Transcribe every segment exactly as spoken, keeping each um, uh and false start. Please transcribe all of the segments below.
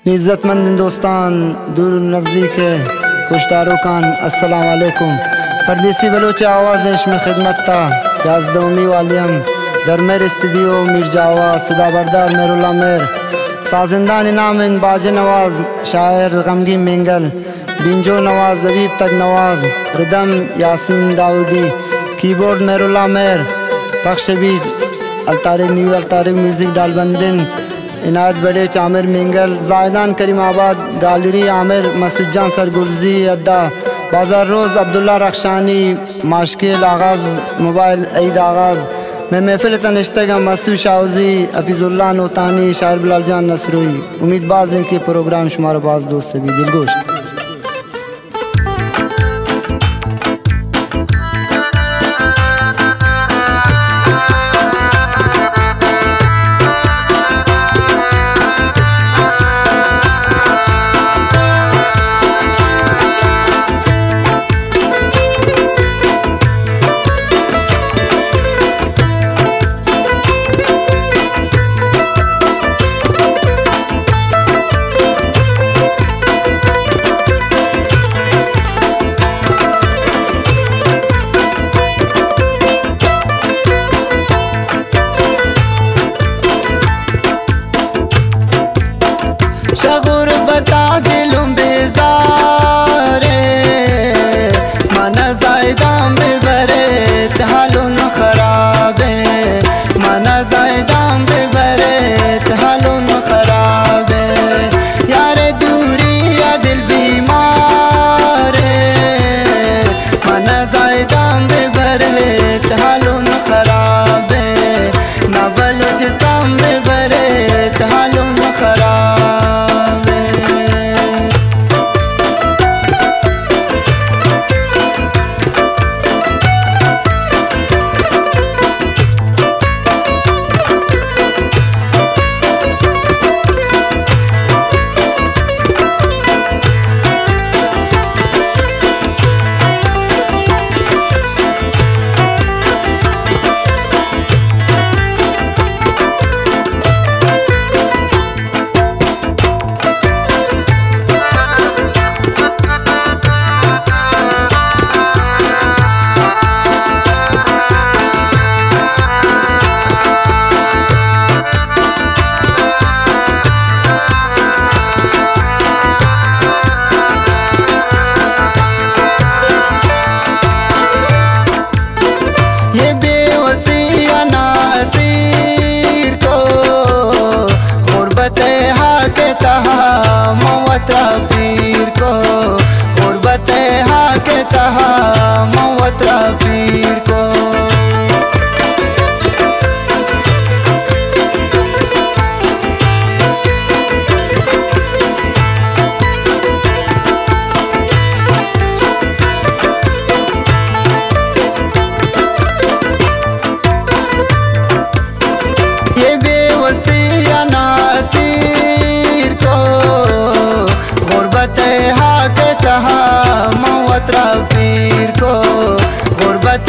इज़्ज़तमंद दोस्तान दूर नज़दीक है कुश्तारों खान अस्सलाम वालेकुम। परदेसी बलोच आवाज़ में खिदमत था याजदोमी वालियम दरमेर स्टूडियो मिर्जावा सदा बरदार मेरुल्ला मेर साजिंदान इनाम इन बाज नवाज शायर गमगी मेंगल बिंजो नवाज जबीब तक नवाज रिदम यासीन दाऊदी कीबोर्ड मेरुल्ला मेर पक्ष बीज अलतारिक न्यू अलतारिक म्यूज़िक डालबंदिन इनायत बड़े चामिर मिंगल जायदान करीमाबाद गालरी आमिर मसुजान सरगुर्जी अद्दा बाजार रोज़ अब्दुल्ला रखशानी माशकिल आगाज़ मोबाइल ईद आगाज़ मैं महफिल तनिश्तगा मसूद शाउजी हफीजुल्लाह नोतानी शायर बिलाल जान नसरोई। उम्मीद बाज़ इनके प्रोग्राम शुमार बाज़ दोस्त से भी दिलगोश। शगुर बता दिलूं बेजारे मना जायदाम बेबरे तहालुन खराबे मना जायदाम बेबरे तहालुन खराबे यारे दूरी या दिल बीमारे मना जायदाम बेबरे तहालुन खराबे ना बलूचिस्तान बेबरे तहालुन खराबे। पीर को गुरबत हा के तहा मवतरा पीर को ये बेवसिया नासिर को गुरबत हा के तहा मवतरा पीर को गुरबत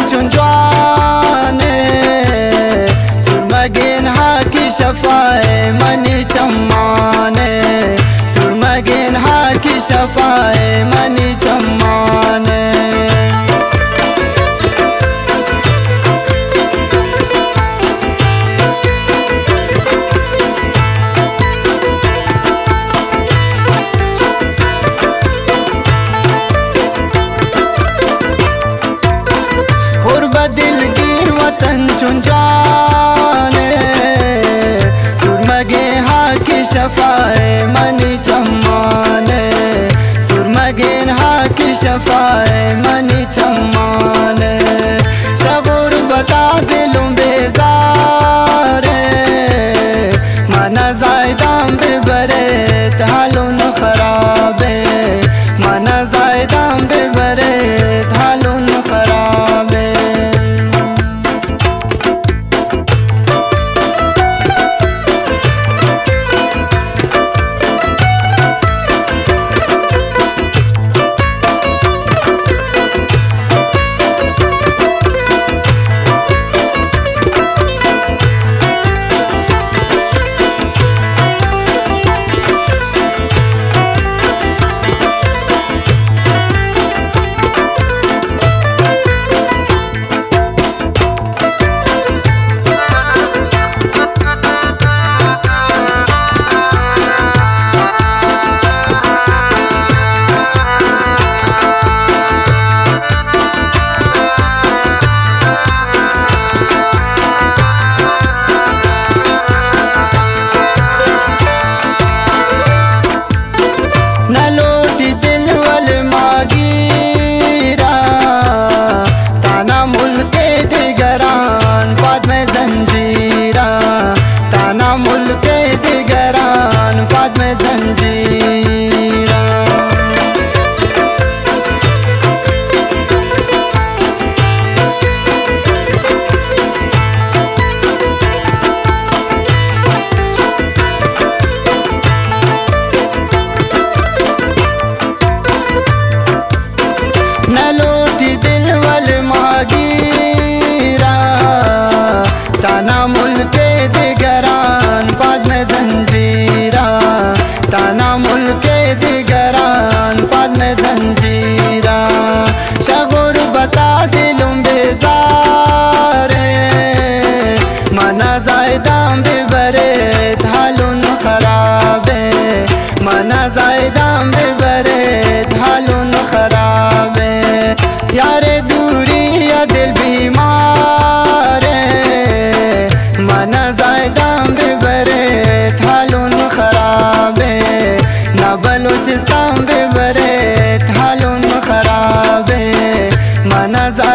چون جوانه سرمگین حاکی شفای منی چمانه سرمگین حاکی شفای منی چمانه دلگیر وطن چون جانه سرمگی حاکی شفای منی چمانه سرمگین حاکی شفای منی چمانه شغور بتا دلم بیزاره من زایدم ببره حالون خرابه من زایدم ببره حالون خرابه ताना मुल्के दिगरान पाद में जंजीरा ताना मुल्के दिगरान पाद में जंजीरा शगुर बता दिलुम बेजारे मना जायदाम बेबरे हालुन खराबे मना जायदाम बेबरे हालुन खराबे यारे दूरी या दिल बीमार मना जायदाम बेबरे हालुन खराबे ना बलूचिस्तान बेबरे हालुन खराबे मना